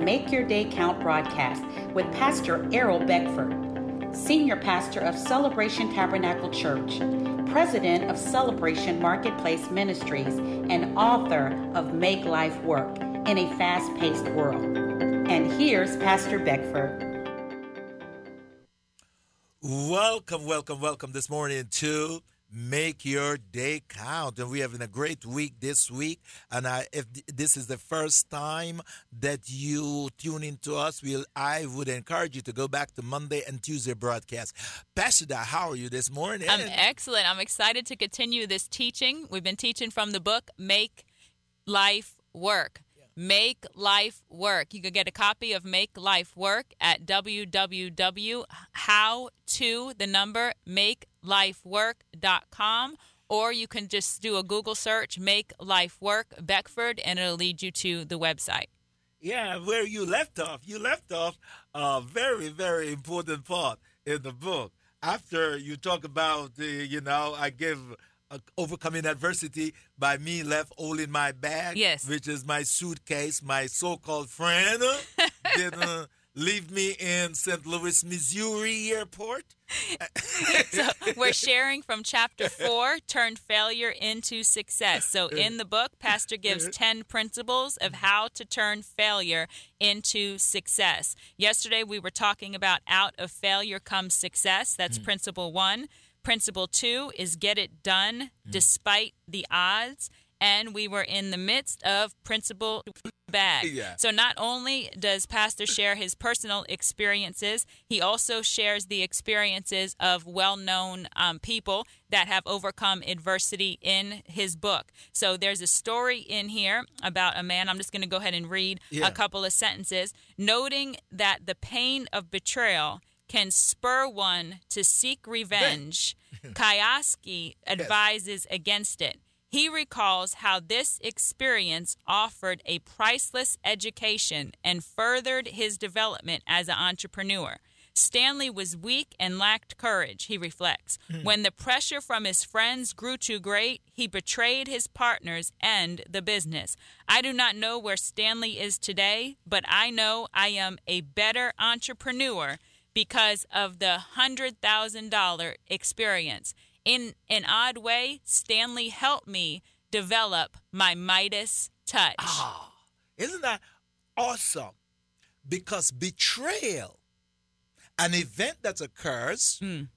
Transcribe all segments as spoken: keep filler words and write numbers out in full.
Make Your Day Count broadcast with Pastor Errol Beckford, Senior Pastor of Celebration Tabernacle Church, President of Celebration Marketplace Ministries, and author of Make Life Work in a Fast-Paced World. And here's Pastor Beckford. Welcome, welcome, welcome this morning to Make Your Day Count. And we're having a great week this week. And I, if this is the first time that you tune into us, we'll, I would encourage you to go back to Monday and Tuesday broadcast. Pastor, how are you this morning? I'm excellent. I'm excited to continue this teaching. We've been teaching from the book, Make Life Work. Make Life Work. You can get a copy of Make Life Work at w w w dot how to the number make life work dot com, or you can just do a Google search, Make Life Work Beckford, and it'll lead you to the website. Yeah, where you left off. You left off a very, very important part in the book. After you talk about, uh, you know, I give Uh, overcoming adversity by me left holding my bag, yes, which is my suitcase. My so-called friend didn't leave me in Saint Louis, Missouri airport. So we're sharing from chapter four, Turn Failure into Success. So in the book, Pastor gives ten principles of how to turn failure into success. Yesterday, we were talking about out of failure comes success. That's mm. principle one. Principle two is get it done mm. despite the odds. And we were in the midst of principle bag. Yeah. So not only does Pastor share his personal experiences, he also shares the experiences of well-known um, people that have overcome adversity in his book. So there's a story in here about a man. I'm just going to go ahead and read yeah. a couple of sentences, noting that the pain of betrayal can spur one to seek revenge. Kioski advises against it. He recalls how this experience offered a priceless education and furthered his development as an entrepreneur. Stanley was weak and lacked courage, he reflects. Mm. When the pressure from his friends grew too great, he betrayed his partners and the business. I do not know where Stanley is today, but I know I am a better entrepreneur because of the one hundred thousand dollars experience. In an odd way, Stanley helped me develop my Midas touch. Ah, isn't that awesome? Because betrayal, an event that occurs, mm.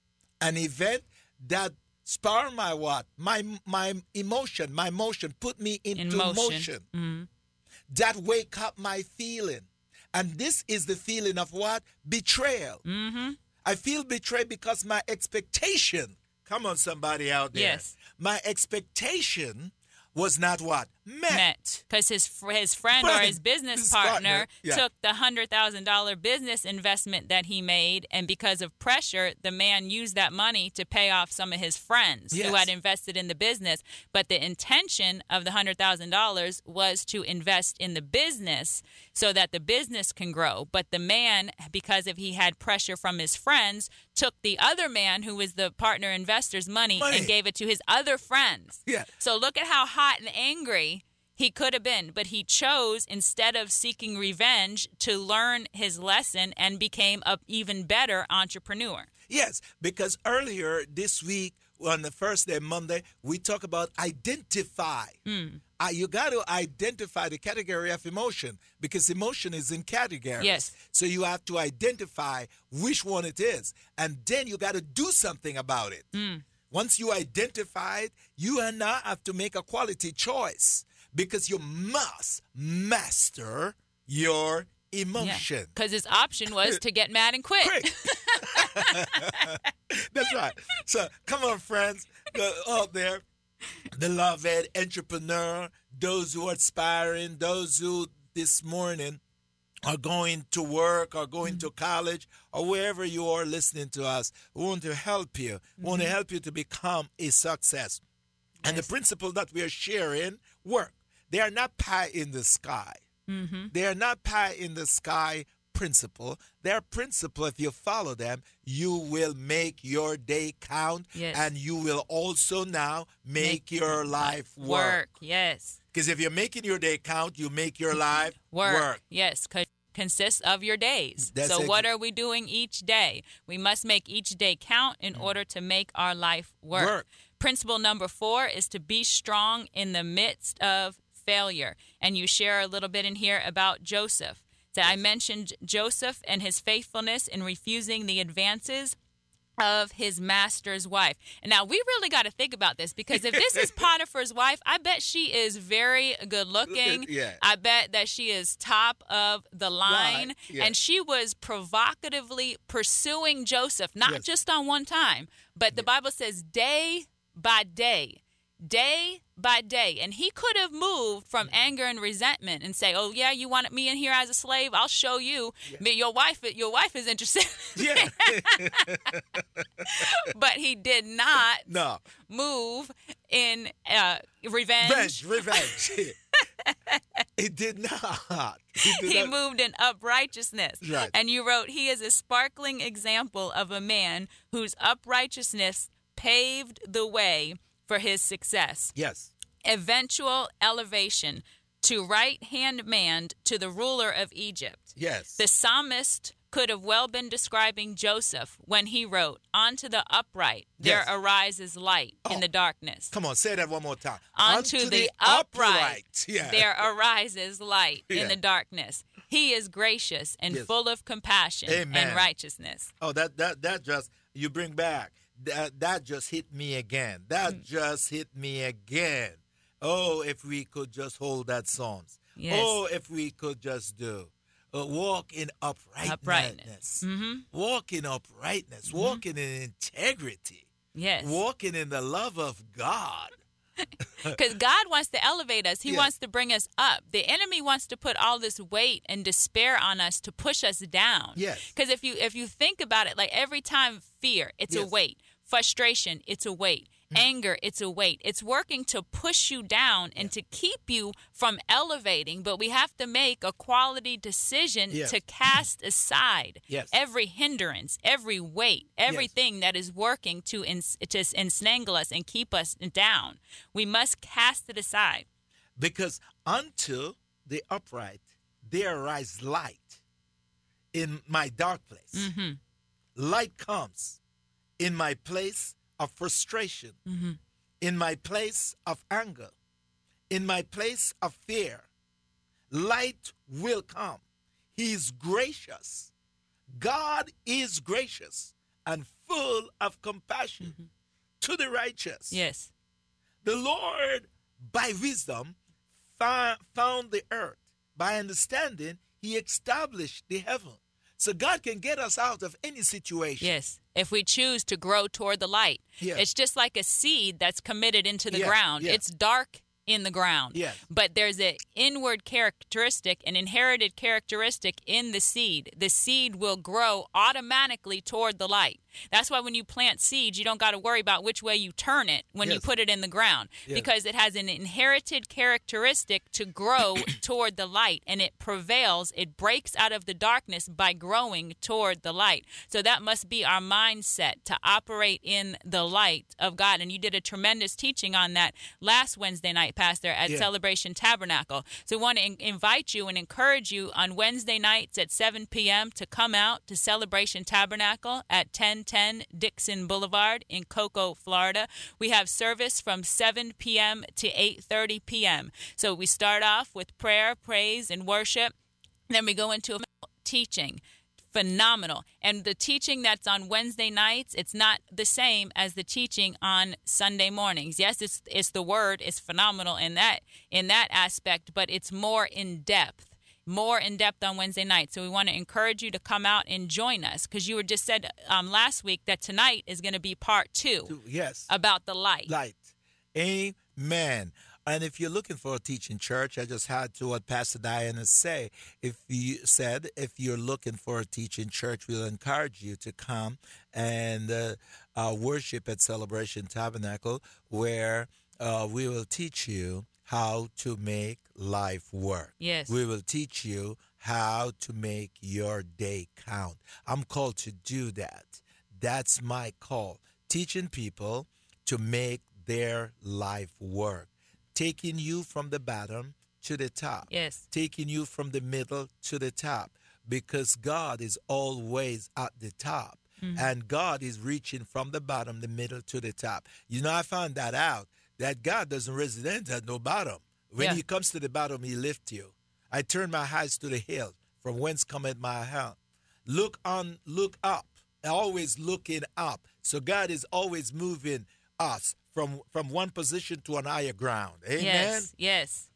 an event that spur my what? My my emotion, my motion, put me into In motion, motion. Mm-hmm. That wake up my feeling. And this is the feeling of what? Betrayal. Mm-hmm. I feel betrayed because my expectation, come on somebody out there. Yes. My expectation was not what? Met. Because his his friend, friend or his business his partner, partner yeah. took the one hundred thousand dollars business investment that he made, and because of pressure, the man used that money to pay off some of his friends yes. who had invested in the business. But the intention of the one hundred thousand dollars was to invest in the business so that the business can grow. But the man, because if he had pressure from his friends, took the other man who was the partner investor's money, money. and gave it to his other friends. Yeah. So look at how hot and angry he could have been, but he chose, instead of seeking revenge, to learn his lesson and became an even better entrepreneur. Yes, because earlier this week, on the first day, Monday, we talk about identify. Mm. Uh, you got to identify the category of emotion, because emotion is in categories. Yes. So you have to identify which one it is, and then you got to do something about it. Mm. Once you identify it, you and I have to make a quality choice, because you must master your emotion. Because his option was to get mad and quit. Quick. That's right. So come on, friends, go out there, beloved entrepreneur, those who are aspiring, those who this morning are going to work or going mm-hmm. to college or wherever you are listening to us. We want to help you. We mm-hmm. want to help you to become a success. Yes. And the principle that we are sharing work. They are not pie in the sky. Mm-hmm. They are not pie in the sky principle. Their principle, if you follow them, you will make your day count. Yes. And you will also now make, make your life work. Work, yes. Because if you're making your day count, you make your life Work. work. Yes, co- consists of your days. That's so ex- what are we doing each day? We must make each day count in order to make our life work. Work. Principle number four is to be strong in the midst of failure. And you share a little bit in here about Joseph. So I mentioned Joseph and his faithfulness in refusing the advances of his master's wife. And now we really got to think about this, because if this is Potiphar's wife, I bet she is very good looking. Yeah. I bet that she is top of the line. Right. Yeah. And she was provocatively pursuing Joseph, not Yes. just on one time, but the Bible says day by day. Day by day. And he could have moved from anger and resentment and say, oh, yeah, you wanted me in here as a slave? I'll show you. Yeah. Your wife your wife is interested. Yeah. But he did not No. move in uh, revenge. Revenge. Revenge. He did not. He, did He not. moved in uprightness. Right. And you wrote, he is a sparkling example of a man whose uprightness paved the way for his success. Yes. Eventual elevation to right-hand man to the ruler of Egypt. Yes. The psalmist could have well been describing Joseph when he wrote, "Unto the upright there Yes. arises light Oh. in the darkness. Come on, say that one more time. Unto the upright Yeah. there arises light Yeah. in the darkness. He is gracious and Yes. full of compassion Amen. and righteousness." Oh, that that that just you bring back. That that just hit me again. That Mm. just hit me again. Oh, if we could just hold that Psalms. Yes. Oh, if we could just do. Uh, walk in uprightness. Uprightness. Mm-hmm. Walk in uprightness. Walking in integrity. Yes. Walking in the love of God. Because God wants to elevate us. He Yes. wants to bring us up. The enemy wants to put all this weight and despair on us to push us down. Yes. Because if you if you think about it, like every time fear, it's a Yes. weight. Frustration, it's a weight. Anger, it's a weight. It's working to push you down and to keep you from elevating. But we have to make a quality decision Yes. to cast aside Yes. every hindrance, every weight, everything that is working to, ens- to entangle us and keep us down. We must cast it aside. Because unto the upright there arise light in my dark place. Mm-hmm. Light comes in my place of frustration, Mm-hmm. in my place of anger, in my place of fear. Light will come. He is gracious. God is gracious and full of compassion Mm-hmm. to the righteous. Yes. The Lord, by wisdom, fa- found the earth. By understanding, he established the heaven. So God can get us out of any situation. Yes. If we choose to grow toward the light. Yes. It's just like a seed that's committed into the Yeah, ground. yeah. It's dark in the ground. Yes. But there's an inward characteristic, an inherited characteristic in the seed. The seed will grow automatically toward the light. That's why when you plant seeds, you don't got to worry about which way you turn it when you Yes. put it in the ground, Yes. because it has an inherited characteristic to grow toward the light, and it prevails. It breaks out of the darkness by growing toward the light. So that must be our mindset, to operate in the light of God. And you did a tremendous teaching on that last Wednesday night, Pastor, at Yeah. Celebration Tabernacle. So we want to in- invite you and encourage you on Wednesday nights at seven p.m. to come out to Celebration Tabernacle at ten ten Dixon Boulevard in Cocoa, Florida. We have service from seven p.m. to eight thirty p.m. So we start off with prayer, praise, and worship. Then we go into a teaching. Phenomenal. And the teaching that's on Wednesday nights, it's not the same as the teaching on Sunday mornings. Yes, it's it's the word is phenomenal in that in that aspect, but it's more in depth. More in depth on Wednesday night. So we want to encourage you to come out and join us, because you were just said um, last week that tonight is going to be part two Yes. about the light. Light. Amen. And if you're looking for a teaching church, I just had to what Pastor Diana say. If you said, if you're looking for a teaching church, we'll encourage you to come and uh, uh, worship at Celebration Tabernacle, where uh, we will teach you how to make life work. Yes. We will teach you how to make your day count. I'm called to do that. That's my call. Teaching people to make their life work. taking you from the bottom to the top. Yes. Taking you from the middle to the top, because God is always at the top. Mm-hmm. And God is reaching from the bottom, the middle to the top. You know, I found that out, that God doesn't reside at no bottom. When yeah. he comes to the bottom, he lifts you. I turn my eyes to the hill, from whence cometh my help. Look on, look up, always looking up. So God is always moving us from, from one position to an higher ground. Amen? Yes, yes.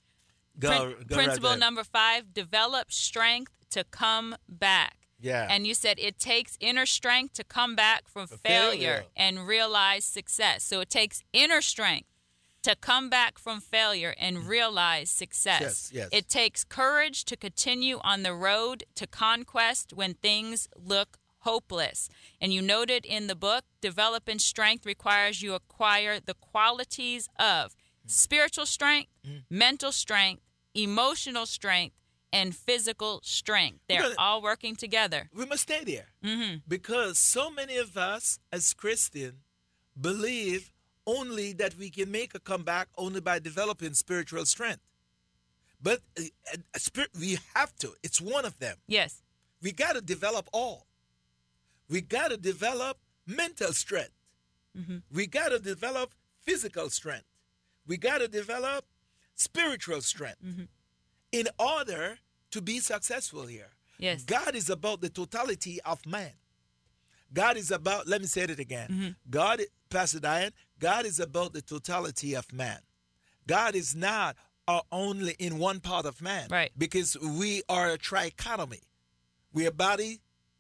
Go, Prin- go principle right number five, develop strength to come back. Yeah. And you said it takes inner strength to come back from failure, failure and realize success. So it takes inner strength to come back from failure and realize success. Yes, yes. It takes courage to continue on the road to conquest when things look hopeless. And you noted in the book, developing strength requires you acquire the qualities of spiritual strength, mm. mental strength, emotional strength, and physical strength. They're gonna, all working together. We must stay there. Mm-hmm. Because so many of us as Christians believe only that we can make a comeback only by developing spiritual strength. But uh, uh, spirit, we have to. It's one of them. Yes. We got to develop all. We got to develop mental strength. Mm-hmm. We got to develop physical strength. We got to develop spiritual strength. Mm-hmm. In order to be successful here. Yes. God is about the totality of man. God is about, let me say it again. Mm-hmm. God, Pastor Diane, God is about the totality of man. God is not uh, only in one part of man. Right. Because we are a trichotomy. We are body,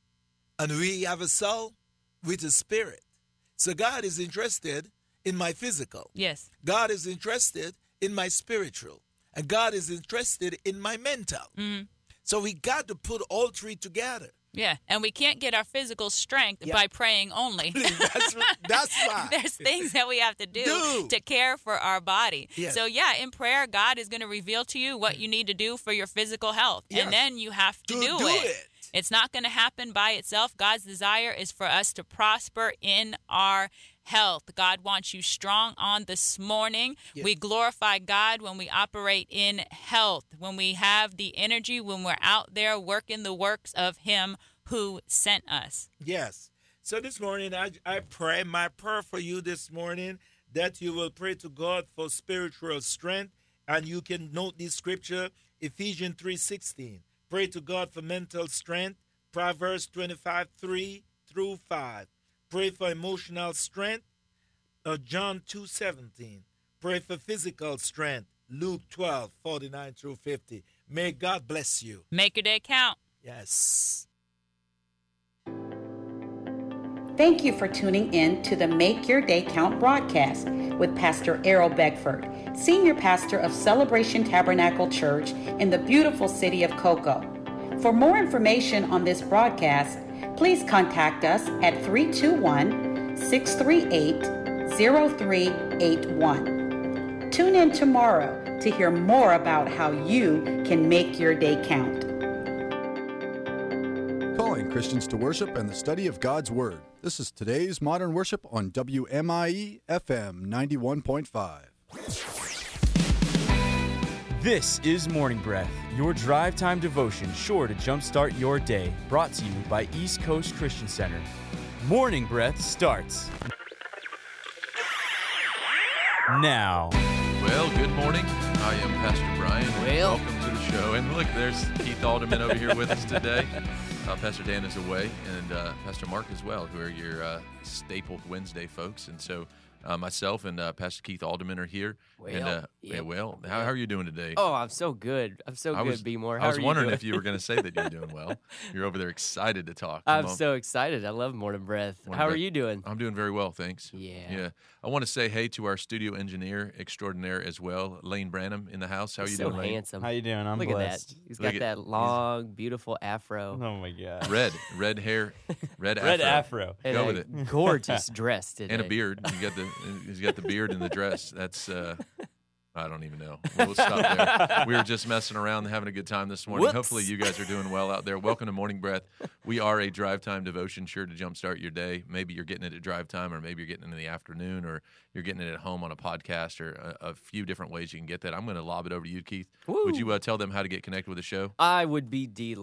and we have a soul with a spirit. So God is interested in my physical. Yes. God is interested in my spiritual. And God is interested in my mental. Mm-hmm. So we got to put all three together. Yeah, and we can't get our physical strength yeah. by praying only. that's, that's why. There's things that we have to do, do. to care for our body. Yes. So, yeah, in prayer, God is going to reveal to you what you need to do for your physical health. Yes. And then you have to, to do, do it. it. It's not going to happen by itself. God's desire is for us to prosper in our health. God wants you strong on this morning. Yes. We glorify God when we operate in health, when we have the energy, when we're out there working the works of Him who sent us. Yes. So this morning, I, I pray, my prayer for you this morning, that you will pray to God for spiritual strength. And you can note this scripture, Ephesians three sixteen. Pray to God for mental strength, Proverbs twenty-five, three through five. Pray for emotional strength, uh, John two seventeen. Pray for physical strength, Luke twelve, forty-nine through fifty. May God bless you. Make your day count. Yes. Thank you for tuning in to the Make Your Day Count broadcast with Pastor Errol Beckford, Senior Pastor of Celebration Tabernacle Church in the beautiful city of Cocoa. For more information on this broadcast, please contact us at three two one, six three eight, zero three eight one. Tune in tomorrow to hear more about how you can make your day count. Calling Christians to worship and the study of God's Word. This is today's Modern Worship on W M I E F M ninety-one point five. This is Morning Breath, your drive time devotion sure to jumpstart your day, brought to you by East Coast Christian Center. Morning Breath starts now. Well, good morning. I am Pastor Brian. Well. Welcome to the show. And look, there's Keith Alderman over here with us today. Uh, Pastor Dan is away, and uh, Pastor Mark as well, who are your uh, staple Wednesday folks. And so uh, myself and uh, Pastor Keith Alderman are here. Well, and, uh, yeah. yeah, well, how, how are you doing today? Oh, I'm so good. I'm so I good, was, B-More. How I was are you wondering doing? if you were going to say that you're doing well. You're over there excited to talk. Come I'm on. so excited. I love Morning Breath. Morning How Breath. are you doing? I'm doing very well, thanks. Yeah. Yeah. I want to say hey to our studio engineer extraordinaire as well, Lane Branham in the house. How are you so doing, Lane? handsome. How you doing? I'm Look blessed. at that. He's Look got at- that long, beautiful afro. Oh my God. Red, red hair, red afro. Red afro. And Go a with it. gorgeous dress today. And a beard. You got the he's got the beard and the dress. That's uh I don't even know. We'll stop there. We were just messing around, having a good time this morning. Whoops. Hopefully you guys are doing well out there. Welcome to Morning Breath. We are a drive time devotion, sure to jumpstart your day. Maybe you're getting it at drive time, or maybe you're getting it in the afternoon, or you're getting it at home on a podcast, or a, a few different ways you can get that. I'm going to lob it over to you, Keith. Woo. Would you uh, tell them how to get connected with the show? I would be delighted.